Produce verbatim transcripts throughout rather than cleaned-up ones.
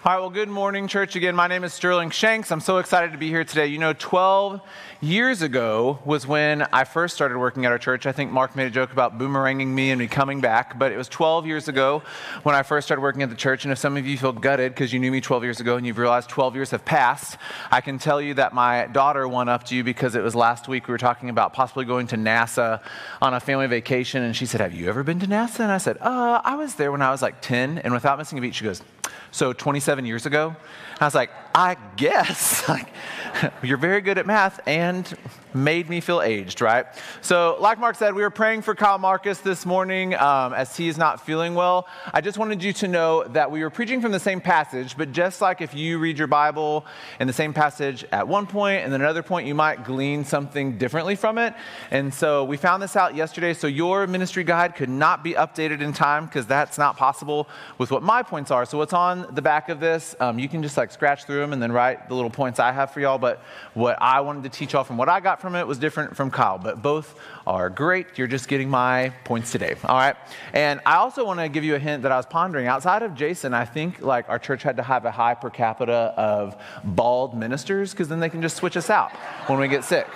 All right, well, good morning, church. Again, my name is Sterling Shanks. I'm so excited to be here today. You know, twelve years ago was when I first started working at our church. I think Mark made a joke about boomeranging me and me coming back, but it was twelve years ago when I first started working at the church. And if some of you feel gutted because you knew me twelve years ago and you've realized twelve years have passed, I can tell you that my daughter one-upped you because it was last week we were talking about possibly going to NASA on a family vacation. And she said, "Have you ever been to NASA?" And I said, uh, I was there when I was like ten. And without missing a beat, she goes, "So twenty-seven years ago?" I was like, I guess. Like, you're very good at math and made me feel aged, right? So like Mark said, we were praying for Kyle Marcus this morning um, as he is not feeling well. I just wanted you to know that we were preaching from the same passage, but just like if you read your Bible in the same passage at one point and then another point, you might glean something differently from it. And so we found this out yesterday. So your ministry guide could not be updated in time because that's not possible with what my points are. So what's on the back of this, um, you can just like scratch through them and then write the little points I have for y'all. But what I wanted to teach y'all from what I got from it was different from Kyle, but both are great. You're just getting my points today. All right. And I also want to give you a hint that I was pondering. Outside of Jason, I think like our church had to have a high per capita of bald ministers because then they can just switch us out when we get sick.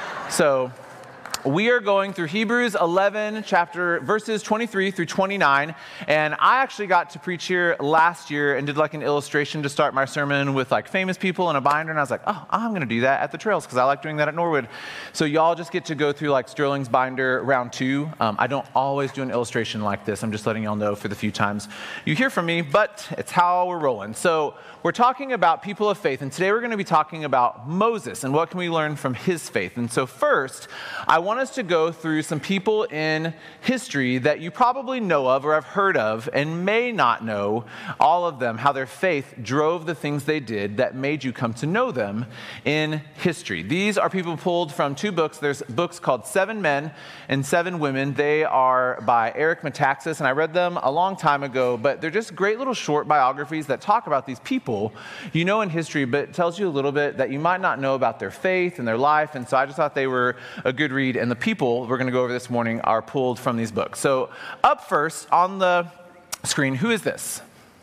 So we are going through Hebrews eleven, chapter verses twenty-three through twenty-nine, and I actually got to preach here last year and did like an illustration to start my sermon with like famous people in a binder, and I was like, oh, I'm going to do that at the trails because I like doing that at Norwood. So y'all just get to go through like Sterling's binder round two. Um, I don't always do an illustration like this. I'm just letting y'all know for the few times you hear from me, but it's how we're rolling. So we're talking about people of faith, and today we're going to be talking about Moses and what can we learn from his faith. And so first, I want us to go through some people in history that you probably know of or have heard of and may not know all of them, how their faith drove the things they did that made you come to know them in history. These are people pulled from two books. There's books called Seven Men and Seven Women. They are by Eric Metaxas, and I read them a long time ago, but they're just great little short biographies that talk about these people you know in history, but it tells you a little bit that you might not know about their faith and their life, and so I just thought they were a good read, and the people we're going to go over this morning are pulled from these books. So up first on the screen, who is this?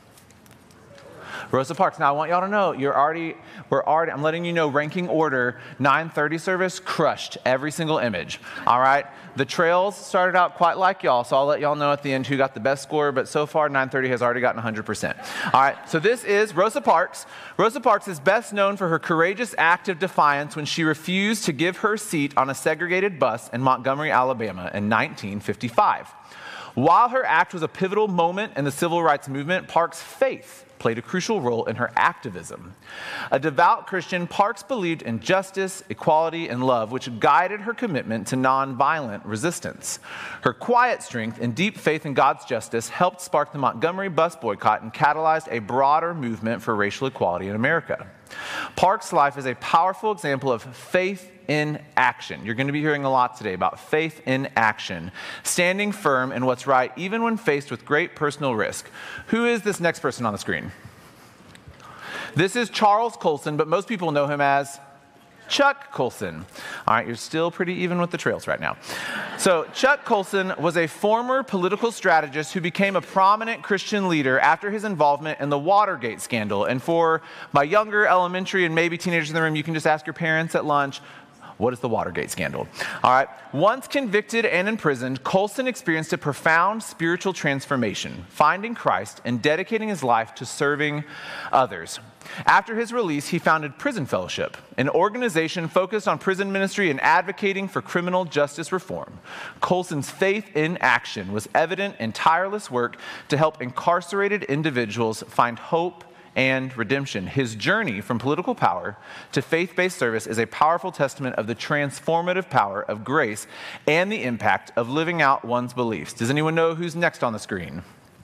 Rosa Parks. Now I want y'all to know, you're already, we're already, I'm letting you know, ranking order, nine thirty service, crushed every single image. All right. The trails started out quite like y'all, so I'll let y'all know at the end who got the best score, but so far nine thirty has already gotten one hundred percent. All right. So this is Rosa Parks. Rosa Parks is best known for her courageous act of defiance when she refused to give her seat on a segregated bus in Montgomery, Alabama in nineteen fifty-five. While her act was a pivotal moment in the civil rights movement, Parks' faith played a crucial role in her activism. A devout Christian, Parks believed in justice, equality, and love, which guided her commitment to nonviolent resistance. Her quiet strength and deep faith in God's justice helped spark the Montgomery bus boycott and catalyzed a broader movement for racial equality in America. Parks' life is a powerful example of faith in action. You're going to be hearing a lot today about faith in action, standing firm in what's right, even when faced with great personal risk. Who is this next person on the screen? This is Charles Colson, but most people know him as Chuck Colson. All right, you're still pretty even with the trails right now. So Chuck Colson was a former political strategist who became a prominent Christian leader after his involvement in the Watergate scandal. And for my younger elementary and maybe teenagers in the room, you can just ask your parents at lunch, what is the Watergate scandal? All right. Once convicted and imprisoned, Colson experienced a profound spiritual transformation, finding Christ and dedicating his life to serving others. After his release, he founded Prison Fellowship, an organization focused on prison ministry and advocating for criminal justice reform. Colson's faith in action was evident in tireless work to help incarcerated individuals find hope and redemption. His journey from political power to faith-based service is a powerful testament of the transformative power of grace and the impact of living out one's beliefs. Does anyone know who's next on the screen?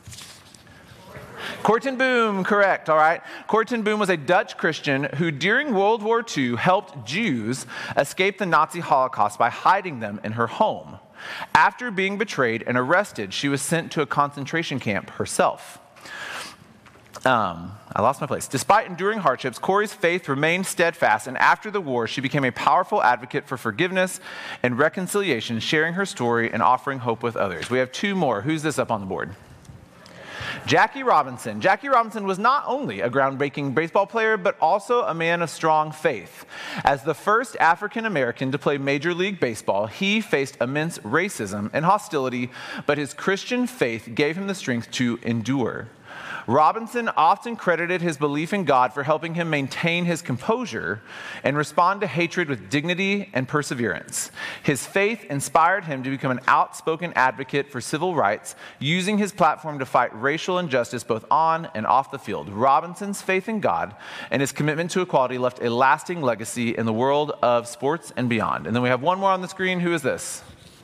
Corrie ten Boom, correct, all right. Corrie ten Boom was a Dutch Christian who during World War Two helped Jews escape the Nazi Holocaust by hiding them in her home. After being betrayed and arrested, she was sent to a concentration camp herself. Um, I lost my place. Despite enduring hardships, Corrie's faith remained steadfast, and after the war, she became a powerful advocate for forgiveness and reconciliation, sharing her story and offering hope with others. We have two more. Who's this up on the board? Jackie Robinson. Jackie Robinson was not only a groundbreaking baseball player, but also a man of strong faith. As the first African American to play Major League Baseball, he faced immense racism and hostility, but his Christian faith gave him the strength to endure. Robinson often credited his belief in God for helping him maintain his composure and respond to hatred with dignity and perseverance. His faith inspired him to become an outspoken advocate for civil rights, using his platform to fight racial injustice both on and off the field. Robinson's faith in God and his commitment to equality left a lasting legacy in the world of sports and beyond. And then we have one more on the screen. Who is this?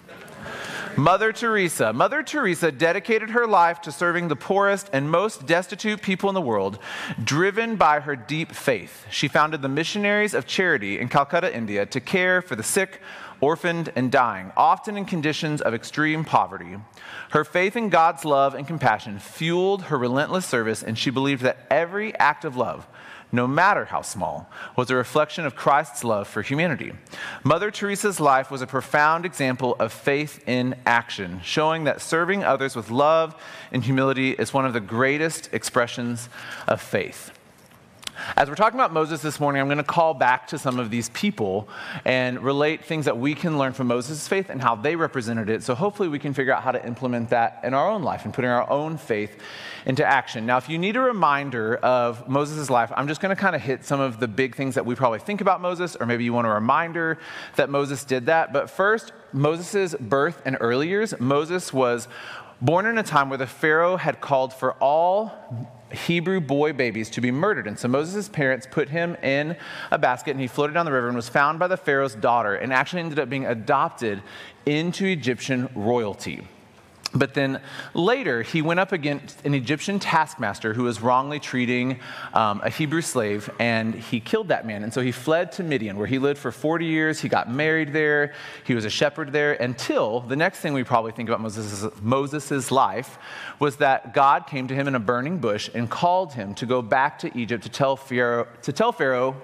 Mother Teresa. Mother Teresa dedicated her life to serving the poorest and most destitute people in the world, driven by her deep faith. She founded the Missionaries of Charity in Calcutta, India, to care for the sick, orphaned, and dying, often in conditions of extreme poverty. Her faith in God's love and compassion fueled her relentless service, and she believed that every act of love, no matter how small, was a reflection of Christ's love for humanity. Mother Teresa's life was a profound example of faith in action, showing that serving others with love and humility is one of the greatest expressions of faith. As we're talking about Moses this morning, I'm going to call back to some of these people and relate things that we can learn from Moses' faith and how they represented it. So hopefully we can figure out how to implement that in our own life and putting our own faith into action. Now, if you need a reminder of Moses' life, I'm just going to kind of hit some of the big things that we probably think about Moses, or maybe you want a reminder that Moses did that. But first, Moses' birth and early years. Moses was born in a time where the Pharaoh had called for all Hebrew boy babies to be murdered. And so Moses' parents put him in a basket, and he floated down the river and was found by the Pharaoh's daughter and actually ended up being adopted into Egyptian royalty. But then later, he went up against an Egyptian taskmaster who was wrongly treating um, a Hebrew slave, and he killed that man. And so he fled to Midian, where he lived for forty years. He got married there. He was a shepherd there, until the next thing we probably think about Moses' Moses' life was that God came to him in a burning bush and called him to go back to Egypt to tell Pharaoh, to tell Pharaoh,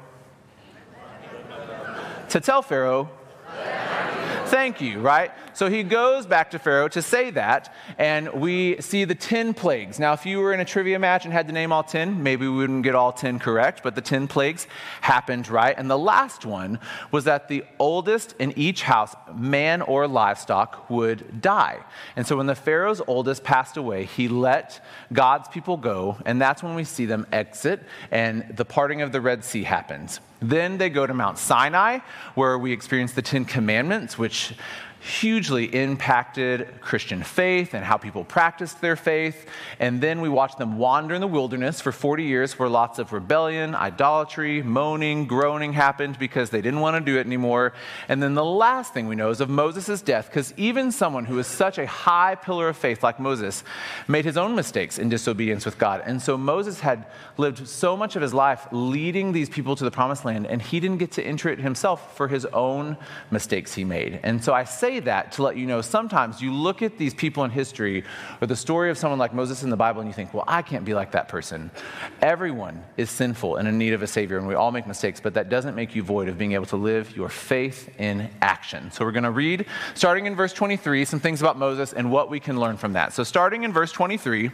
to tell Pharaoh, thank you, right? So he goes back to Pharaoh to say that, and we see the ten plagues. Now, if you were in a trivia match and had to name all ten, maybe we wouldn't get all ten correct, but the ten plagues happened, right? And the last one was that the oldest in each house, man or livestock, would die. And so when the Pharaoh's oldest passed away, he let God's people go, and that's when we see them exit, and the parting of the Red Sea happens. Then they go to Mount Sinai, where we experience the Ten Commandments, which hugely impacted Christian faith and how people practiced their faith. And then we watch them wander in the wilderness for forty years, where lots of rebellion, idolatry, moaning, groaning happened because they didn't want to do it anymore. And then the last thing we know is of Moses' death, because even someone who is such a high pillar of faith like Moses made his own mistakes in disobedience with God. And so Moses had lived so much of his life leading these people to the promised land, and he didn't get to enter it himself for his own mistakes he made. And so I say that to let you know, sometimes you look at these people in history or the story of someone like Moses in the Bible and you think, well, I can't be like that person. Everyone is sinful and in need of a Savior, and we all make mistakes, but that doesn't make you void of being able to live your faith in action. So we're going to read, starting in verse twenty-three, some things about Moses and what we can learn from that. So starting in verse twenty-three,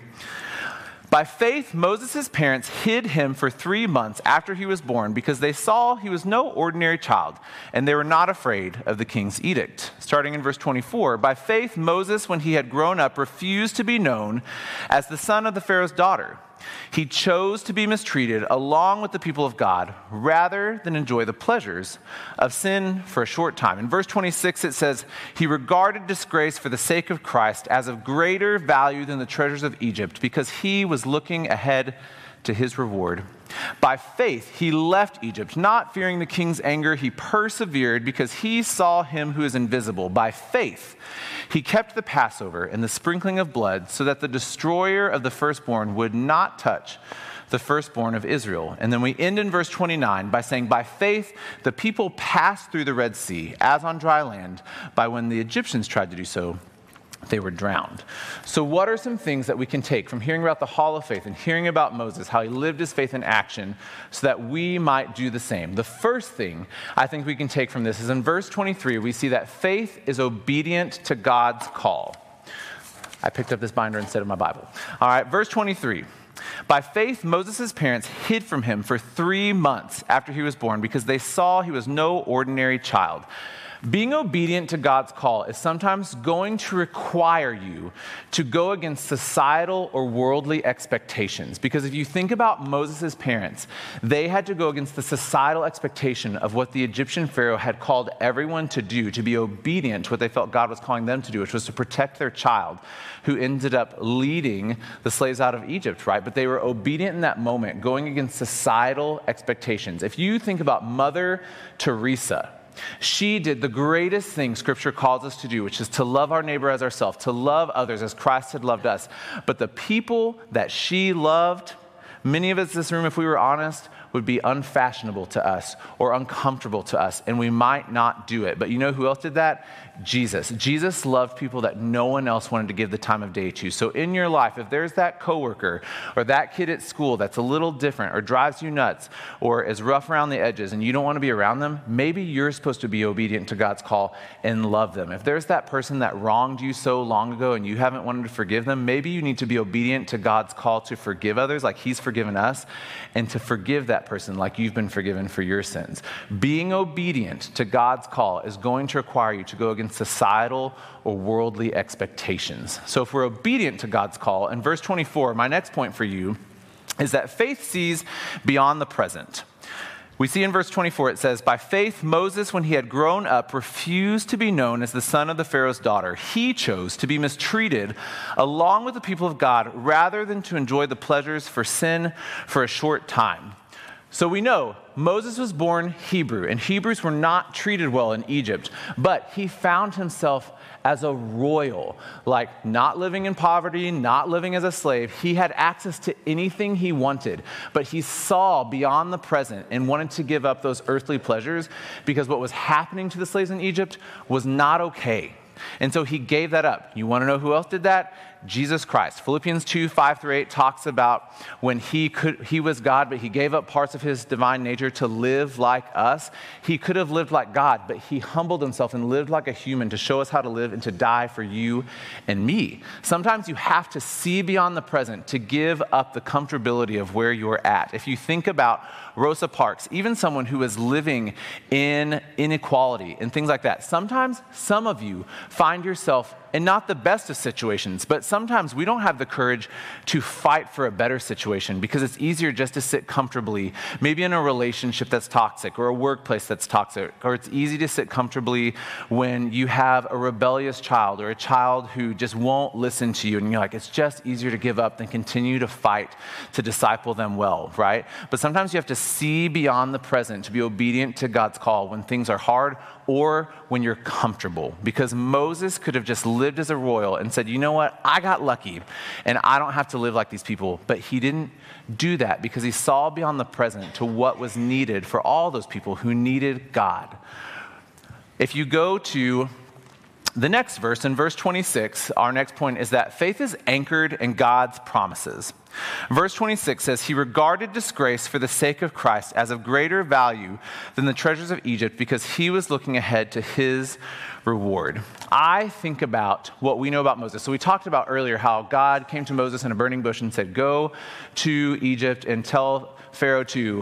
by faith, Moses' parents hid him for three months after he was born because they saw he was no ordinary child, and they were not afraid of the king's edict. Starting in verse twenty-four, by faith, Moses, when he had grown up, refused to be known as the son of the Pharaoh's daughter. He chose to be mistreated along with the people of God rather than enjoy the pleasures of sin for a short time. In verse twenty-six, it says, he regarded disgrace for the sake of Christ as of greater value than the treasures of Egypt, because he was looking ahead to his reward. By faith, he left Egypt, not fearing the king's anger. He persevered because he saw him who is invisible. By faith, he kept the Passover and the sprinkling of blood so that the destroyer of the firstborn would not touch the firstborn of Israel. And then we end in verse twenty-nine by saying, by faith, the people passed through the Red Sea as on dry land, by when the Egyptians tried to do so, they were drowned. So what are some things that we can take from hearing about the Hall of Faith and hearing about Moses, how he lived his faith in action, so that we might do the same? The first thing I think we can take from this is in verse twenty-three, we see that faith is obedient to God's call. I picked up this binder instead of my Bible. All right, verse twenty-three. By faith, Moses' parents hid from him for three months after he was born because they saw he was no ordinary child. Being obedient to God's call is sometimes going to require you to go against societal or worldly expectations. Because if you think about Moses' parents, they had to go against the societal expectation of what the Egyptian Pharaoh had called everyone to do, to be obedient to what they felt God was calling them to do, which was to protect their child, who ended up leading the slaves out of Egypt, right? But they were obedient in that moment, going against societal expectations. If you think about Mother Teresa, she did the greatest thing Scripture calls us to do, which is to love our neighbor as ourselves, to love others as Christ had loved us. But the people that she loved, many of us in this room, if we were honest, would be unfashionable to us or uncomfortable to us, and we might not do it. But you know who else did that? Jesus. Jesus loved people that no one else wanted to give the time of day to. So in your life, if there's that coworker or that kid at school that's a little different or drives you nuts or is rough around the edges and you don't want to be around them, maybe you're supposed to be obedient to God's call and love them. If there's that person that wronged you so long ago and you haven't wanted to forgive them, maybe you need to be obedient to God's call to forgive others like he's forgiven us, and to forgive that person like you've been forgiven for your sins. Being obedient to God's call is going to require you to go against societal or worldly expectations. So if we're obedient to God's call, in verse twenty-four, my next point for you is that faith sees beyond the present. We see in verse twenty-four, it says, by faith, Moses, when he had grown up, refused to be known as the son of the Pharaoh's daughter. He chose to be mistreated along with the people of God rather than to enjoy the pleasures for sin for a short time. So we know Moses was born Hebrew, and Hebrews were not treated well in Egypt, but he found himself as a royal, like not living in poverty, not living as a slave. He had access to anything he wanted, but he saw beyond the present and wanted to give up those earthly pleasures because what was happening to the slaves in Egypt was not okay. And so he gave that up. You want to know who else did that? Jesus Christ. Philippians two, five through eight talks about when he could, he was God, but he gave up parts of his divine nature to live like us. He could have lived like God, but he humbled himself and lived like a human to show us how to live and to die for you and me. Sometimes you have to see beyond the present to give up the comfortability of where you're at. If you think about Rosa Parks, even someone who is living in inequality and things like that, sometimes some of you find yourself in not the best of situations, but sometimes we don't have the courage to fight for a better situation because it's easier just to sit comfortably, maybe in a relationship that's toxic or a workplace that's toxic, or it's easy to sit comfortably when you have a rebellious child or a child who just won't listen to you, and you're like, it's just easier to give up than continue to fight to disciple them well, right? But sometimes you have to see beyond the present to be obedient to God's call when things are hard or when you're comfortable, because Moses could have just lived as a royal and said, you know what, I got lucky and I don't have to live like these people. But he didn't do that because he saw beyond the present to what was needed for all those people who needed God. If you go to the next verse, in verse twenty-six, our next point is that faith is anchored in God's promises. Verse twenty-six says, he regarded disgrace for the sake of Christ as of greater value than the treasures of Egypt because he was looking ahead to his reward. I think about what we know about Moses. So we talked about earlier how God came to Moses in a burning bush and said, go to Egypt and tell Pharaoh to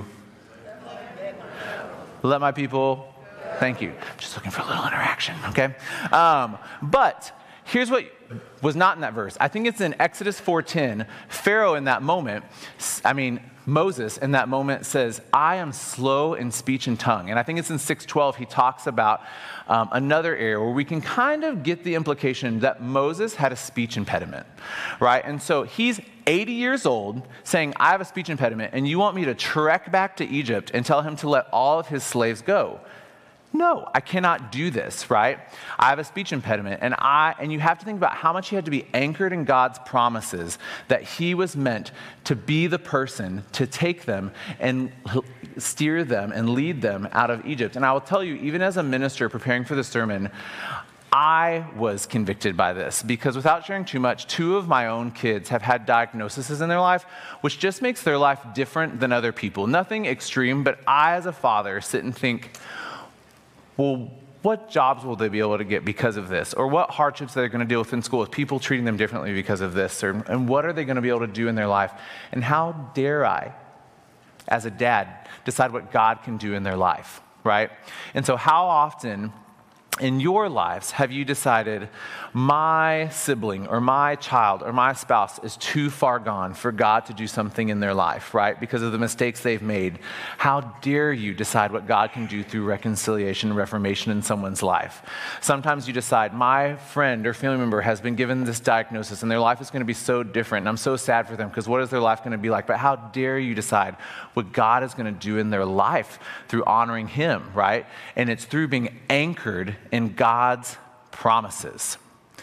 let my people. Thank you. I'm just looking for a little interaction, okay? Um, but here's what was not in that verse. I think it's in Exodus four ten. Pharaoh in that moment, I mean, Moses in that moment says, I am slow in speech and tongue. And I think it's in six twelve, he talks about um, another area where we can kind of get the implication that Moses had a speech impediment, right? And so he's eighty years old saying, I have a speech impediment, and you want me to trek back to Egypt and tell him to let all of his slaves go? No, I cannot do this, right? I have a speech impediment, and I and you have to think about how much he had to be anchored in God's promises that he was meant to be the person to take them and steer them and lead them out of Egypt. And I will tell you, even as a minister preparing for the sermon, I was convicted by this because, without sharing too much, two of my own kids have had diagnoses in their life, which just makes their life different than other people. Nothing extreme, but I, as a father, sit and think, well, what jobs will they be able to get because of this? Or what hardships they're going to deal with in school with people treating them differently because of this? Or, and what are they going to be able to do in their life? And how dare I, as a dad, decide what God can do in their life, right? And so how often in your lives have you decided my sibling or my child or my spouse is too far gone for God to do something in their life, right? Because of the mistakes they've made. How dare you decide what God can do through reconciliation and reformation in someone's life? Sometimes you decide my friend or family member has been given this diagnosis and their life is going to be so different and I'm so sad for them because what is their life going to be like? But how dare you decide what God is going to do in their life through honoring Him, right? And it's through being anchored in God's promises.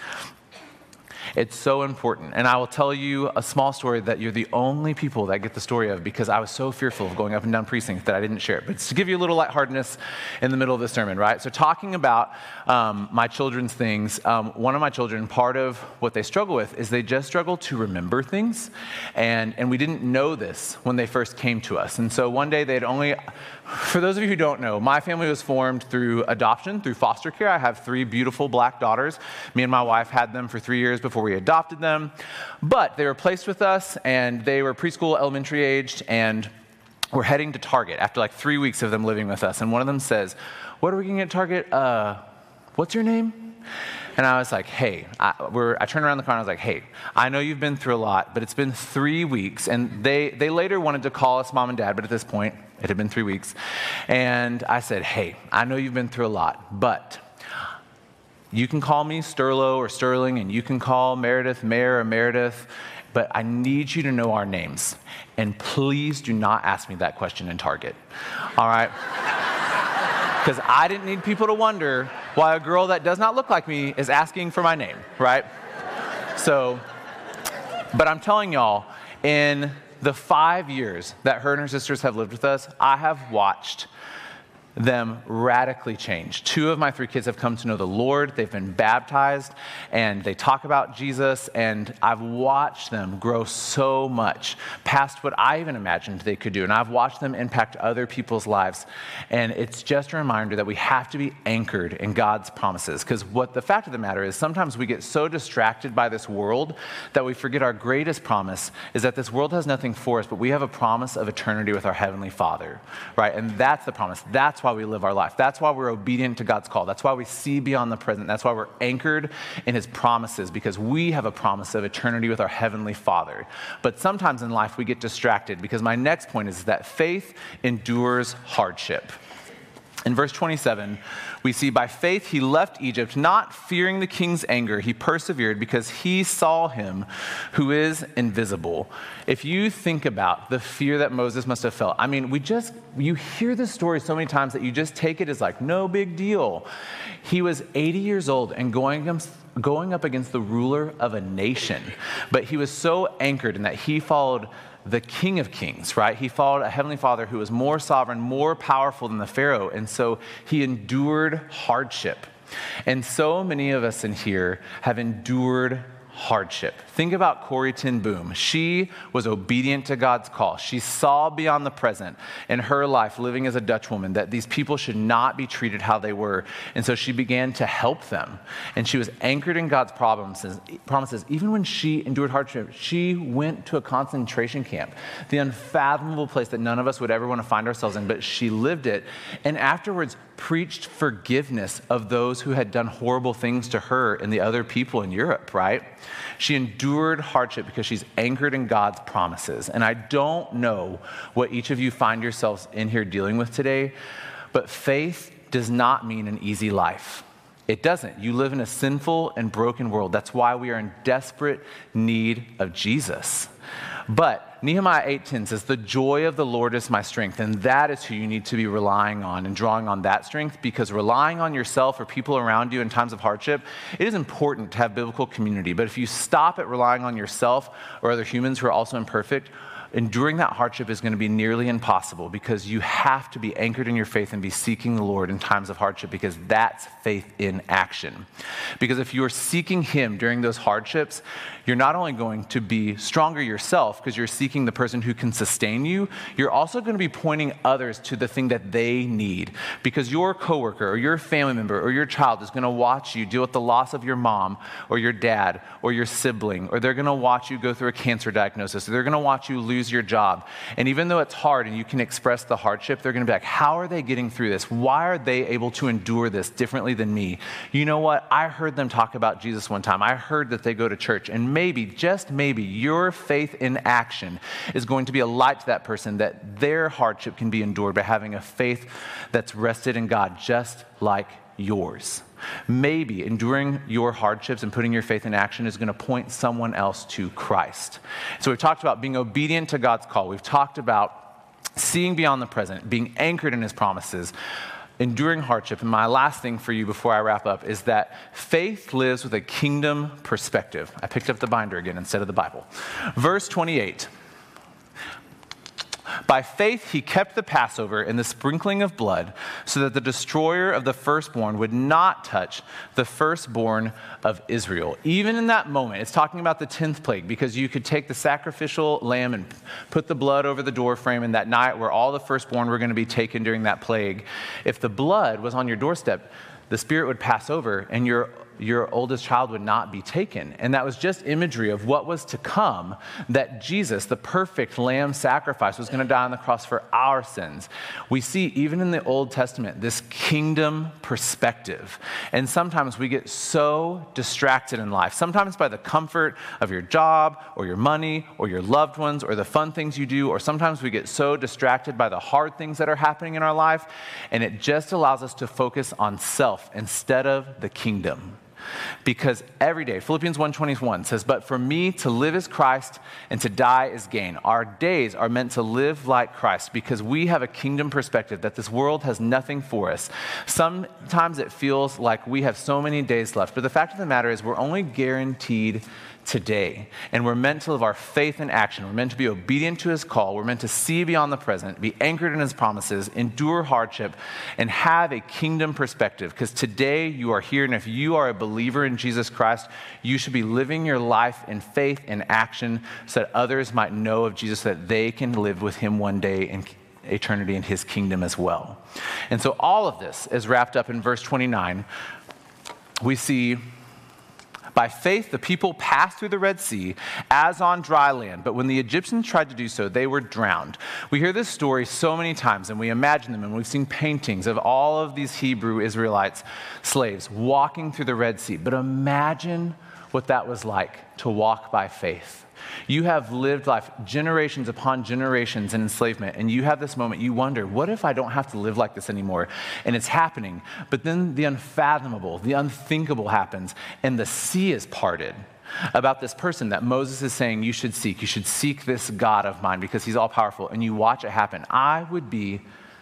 It's so important. And I will tell you a small story that you're the only people that get the story of because I was so fearful of going up and down precincts that I didn't share it. But it's to give you a little lightheartedness in the middle of the sermon, right? So talking about um, my children's things, um, one of my children, part of what they struggle with is they just struggle to remember things. And, and we didn't know this when they first came to us. And so one day they'd only, for those of you who don't know, my family was formed through adoption, through foster care. I have three beautiful black daughters. Me and my wife had them for three years before we adopted them, but they were placed with us and they were preschool, elementary aged, and we're heading to Target after like three weeks of them living with us. And one of them says, "What are we getting at Target? Uh, what's your name?" And I was like, hey, I, we're, I turned around the car and I was like, hey, I know you've been through a lot, but it's been three weeks. And they, they later wanted to call us mom and dad, but at this point, it had been three weeks. And I said, hey, I know you've been through a lot, but you can call me Sterlo or Sterling, and you can call Meredith Mayor or Meredith, but I need you to know our names. And please do not ask me that question in Target, all right? Because I didn't need people to wonder why a girl that does not look like me is asking for my name, right? So, but I'm telling y'all, in the five years that her and her sisters have lived with us, I have watched them radically change. Two of my three kids have come to know the Lord. They've been baptized and they talk about Jesus, and I've watched them grow so much past what I even imagined they could do. And I've watched them impact other people's lives. And it's just a reminder that we have to be anchored in God's promises. Because what the fact of the matter is, sometimes we get so distracted by this world that we forget our greatest promise is that this world has nothing for us, but we have a promise of eternity with our Heavenly Father, right? And that's the promise. That's why we live our life. That's why we're obedient to God's call. That's why we see beyond the present. That's why we're anchored in His promises, because we have a promise of eternity with our Heavenly Father. But sometimes in life we get distracted, because my next point is that faith endures hardship. In verse twenty-seven, we see, by faith he left Egypt, not fearing the king's anger. He persevered because he saw him who is invisible. If you think about the fear that Moses must have felt, I mean, we just, you hear this story so many times that you just take it as like, no big deal. He was eighty years old and going against, going up against the ruler of a nation. But he was so anchored in that he followed the King of Kings, right? He followed a Heavenly Father who was more sovereign, more powerful than the Pharaoh. And so he endured hardship. And so many of us in here have endured hardship. Think about Corrie ten Boom. She was obedient to God's call. She saw beyond the present in her life, living as a Dutch woman, that these people should not be treated how they were. And so she began to help them. And she was anchored in God's promises, promises. Even when she endured hardship, she went to a concentration camp, the unfathomable place that none of us would ever want to find ourselves in, but she lived it. And afterwards preached forgiveness of those who had done horrible things to her and the other people in Europe, right? She endured hardship because she's anchored in God's promises. And I don't know what each of you find yourselves in here dealing with today, but faith does not mean an easy life. It doesn't. You live in a sinful and broken world. That's why we are in desperate need of Jesus. But Nehemiah eight ten says, the joy of the Lord is my strength. And that is who you need to be relying on and drawing on that strength, because relying on yourself or people around you in times of hardship, it is important to have biblical community. But if you stop at relying on yourself or other humans who are also imperfect, enduring that hardship is going to be nearly impossible because you have to be anchored in your faith and be seeking the Lord in times of hardship, because that's faith in action. Because if you are seeking him during those hardships, you're not only going to be stronger yourself because you're seeking the person who can sustain you, you're also going to be pointing others to the thing that they need, because your coworker or your family member or your child is going to watch you deal with the loss of your mom or your dad or your sibling, or they're going to watch you go through a cancer diagnosis, or they're going to watch you lose your job. And even though it's hard and you can express the hardship, they're going to be like, how are they getting through this? Why are they able to endure this differently than me? You know what? I heard them talk about Jesus one time. I heard that they go to church, and maybe, just maybe, your faith in action is going to be a light to that person, that their hardship can be endured by having a faith that's rested in God, just like yours. Maybe enduring your hardships and putting your faith in action is going to point someone else to Christ. So we've talked about being obedient to God's call. We've talked about seeing beyond the present, being anchored in his promises, enduring hardship. And my last thing for you before I wrap up is that faith lives with a kingdom perspective. I picked up the binder again instead of the Bible. Verse twenty-eight. By faith, he kept the Passover and the sprinkling of blood so that the destroyer of the firstborn would not touch the firstborn of Israel. Even in that moment, it's talking about the tenth plague, because you could take the sacrificial lamb and put the blood over the doorframe in that night where all the firstborn were going to be taken during that plague. If the blood was on your doorstep, the Spirit would pass over and your your oldest child would not be taken. And that was just imagery of what was to come, that Jesus, the perfect lamb sacrifice, was going to die on the cross for our sins. We see even in the Old Testament this kingdom perspective. And sometimes we get so distracted in life, sometimes by the comfort of your job or your money or your loved ones or the fun things you do, or sometimes we get so distracted by the hard things that are happening in our life, and it just allows us to focus on self instead of the kingdom. Because every day, Philippians one twenty-one says, but for me to live is Christ and to die is gain. Our days are meant to live like Christ because we have a kingdom perspective that this world has nothing for us. Sometimes it feels like we have so many days left, but the fact of the matter is we're only guaranteed today. And we're meant to live our faith in action. We're meant to be obedient to his call. We're meant to see beyond the present, be anchored in his promises, endure hardship, and have a kingdom perspective. Because today you are here, and if you are a believer in Jesus Christ, you should be living your life in faith and action so that others might know of Jesus, so that they can live with him one day in eternity in his kingdom as well. And so all of this is wrapped up in verse twenty-nine. We see, by faith, the people passed through the Red Sea as on dry land, but when the Egyptians tried to do so, they were drowned. We hear this story so many times, and we imagine them, and we've seen paintings of all of these Hebrew Israelites, slaves, walking through the Red Sea. But imagine what that was like to walk by faith. You have lived life generations upon generations in enslavement, and you have this moment, you wonder, what if I don't have to live like this anymore? And it's happening. But then the unfathomable, the unthinkable happens, and the sea is parted about this person that Moses is saying you should seek. You should seek this God of mine because he's all powerful, and you watch it happen. I would be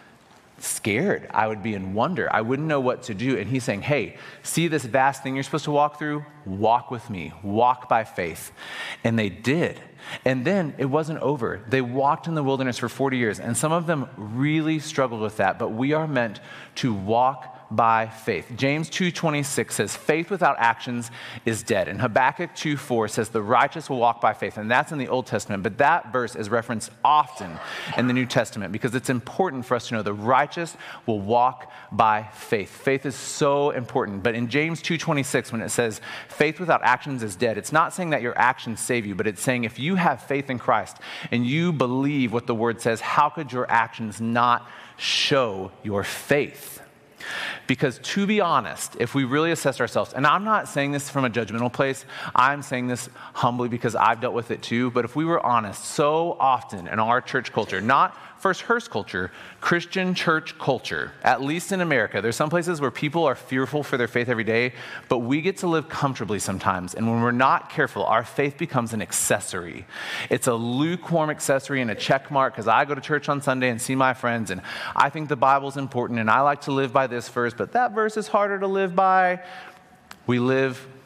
scared. I would be in wonder. I wouldn't know what to do. And he's saying, hey, see this vast thing you're supposed to walk through? Walk with me. Walk by faith. And they did. And then it wasn't over. They walked in the wilderness for forty years, and some of them really struggled with that. But we are meant to walk by faith. James two twenty-six says, faith without actions is dead. And Habakkuk two four says, the righteous will walk by faith. And that's in the Old Testament, but that verse is referenced often in the New Testament because it's important for us to know the righteous will walk by faith. Faith is so important. But in James two twenty-six, when it says faith without actions is dead, it's not saying that your actions save you, but it's saying if you have faith in Christ and you believe what the word says, how could your actions not show your faith? Because to be honest, if we really assess ourselves, and I'm not saying this from a judgmental place, I'm saying this humbly because I've dealt with it too, but if we were honest, so often in our church culture, not First Hearst culture, Christian church culture, at least in America, there's some places where people are fearful for their faith every day, but we get to live comfortably sometimes, and when we're not careful, our faith becomes an accessory. It's a lukewarm accessory and a check mark because I go to church on Sunday and see my friends, and I think the Bible's important, and I like to live by this verse, but that verse is harder to live by. We live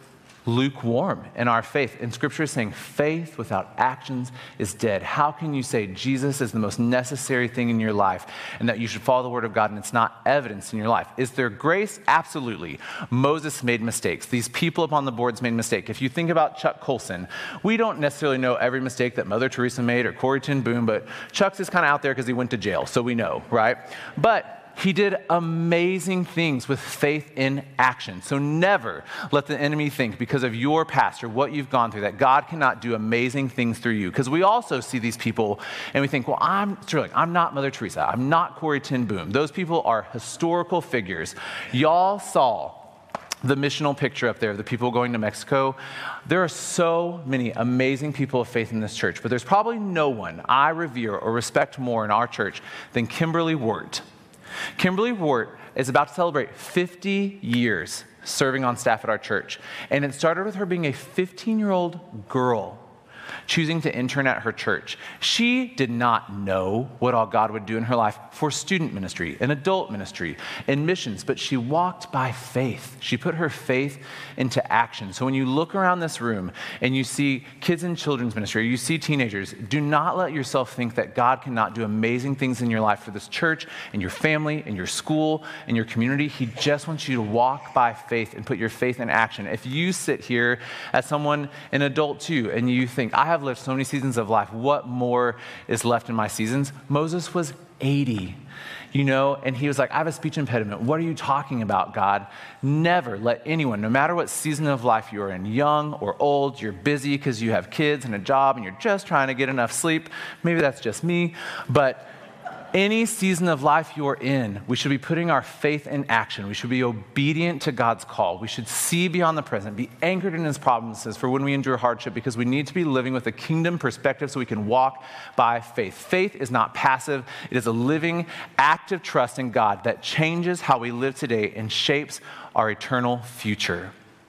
lukewarm in our faith. And Scripture is saying faith without actions is dead. How can you say Jesus is the most necessary thing in your life and that you should follow the word of God and it's not evidence in your life? Is there grace? Absolutely. Moses made mistakes. These people up on the boards made mistakes. If you think about Chuck Colson, we don't necessarily know every mistake that Mother Teresa made or Corrie ten Boom, but Chuck's is kind of out there because he went to jail, so we know, right? But he did amazing things with faith in action. So never let the enemy think because of your past or what you've gone through that God cannot do amazing things through you. Because we also see these people and we think, well, I'm Sterling, I'm not Mother Teresa. I'm not Corrie ten Boom. Those people are historical figures. Y'all saw the missional picture up there of the people going to Mexico. There are so many amazing people of faith in this church, but there's probably no one I revere or respect more in our church than Kimberly Wart. Kimberly Wart is about to celebrate fifty years serving on staff at our church. And it started with her being a fifteen-year-old girl choosing to intern at her church. She did not know what all God would do in her life for student ministry and adult ministry and missions, but she walked by faith. She put her faith into action. So when you look around this room and you see kids in children's ministry, or you see teenagers, do not let yourself think that God cannot do amazing things in your life for this church and your family and your school and your community. He just wants you to walk by faith and put your faith in action. If you sit here as someone, an adult too, and you think, I have lived so many seasons of life, what more is left in my seasons? Moses was eighty, you know, and he was like, I have a speech impediment. What are you talking about, God? Never let anyone, no matter what season of life you're in, young or old, you're busy because you have kids and a job and you're just trying to get enough sleep. Maybe that's just me, but any season of life you're in, we should be putting our faith in action. We should be obedient to God's call. We should see beyond the present, be anchored in his promises for when we endure hardship, because we need to be living with a kingdom perspective so we can walk by faith. Faith is not passive. It is a living, active trust in God that changes how we live today and shapes our eternal future.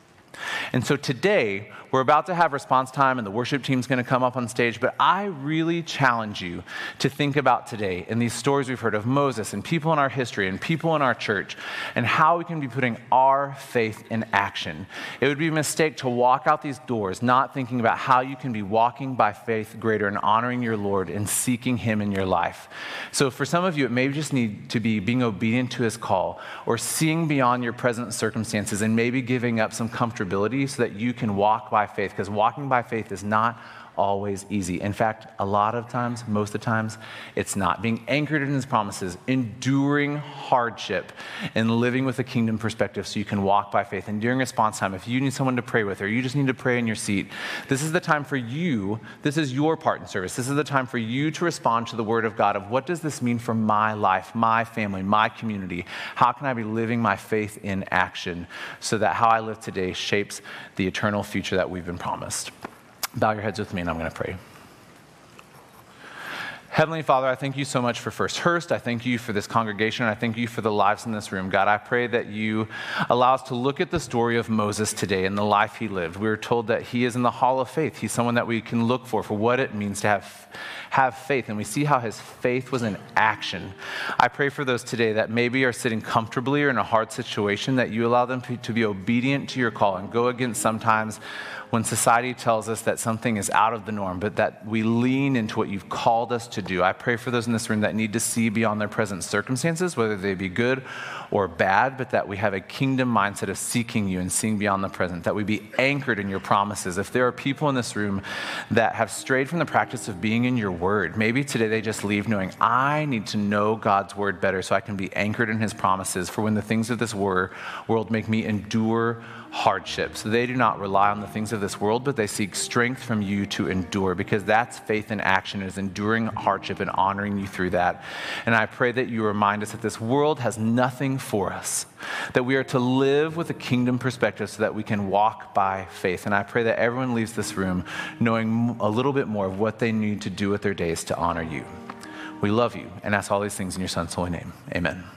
And so today, we're about to have response time and the worship team's going to come up on stage, but I really challenge you to think about today and these stories we've heard of Moses and people in our history and people in our church and how we can be putting our faith in action. It would be a mistake to walk out these doors not thinking about how you can be walking by faith greater and honoring your Lord and seeking him in your life. So for some of you, it may just need to be being obedient to his call or seeing beyond your present circumstances and maybe giving up some comfortability so that you can walk by faith, because walking by faith is not always easy. In fact, a lot of times, most of the times, it's not. Being anchored in his promises, enduring hardship, and living with a kingdom perspective so you can walk by faith. And during response time, if you need someone to pray with or you just need to pray in your seat, this is the time for you, this is your part in service. This is the time for you to respond to the word of God of what does this mean for my life, my family, my community? How can I be living my faith in action so that how I live today shapes the eternal future that we've been promised? Bow your heads with me and I'm going to pray. Heavenly Father, I thank you so much for First Hurst. I thank you for this congregation. I thank you for the lives in this room. God, I pray that you allow us to look at the story of Moses today and the life he lived. We were told that he is in the hall of faith. He's someone that we can look for, for what it means to have, have faith. And we see how his faith was in action. I pray for those today that maybe are sitting comfortably or in a hard situation, that you allow them to be obedient to your call and go against sometimes when society tells us that something is out of the norm, but that we lean into what you've called us to do. I pray for those in this room that need to see beyond their present circumstances, whether they be good or bad, but that we have a kingdom mindset of seeking you and seeing beyond the present, that we be anchored in your promises. If there are people in this room that have strayed from the practice of being in your word, maybe today they just leave knowing, I need to know God's word better so I can be anchored in his promises for when the things of this world make me endure hardship. So they do not rely on the things of this world, but they seek strength from you to endure, because that's faith in action, is enduring hardship and honoring you through that. And I pray that you remind us that this world has nothing for us, that we are to live with a kingdom perspective so that we can walk by faith. And I pray that everyone leaves this room knowing a little bit more of what they need to do with their days to honor you. We love you and ask all these things in your son's holy name. Amen.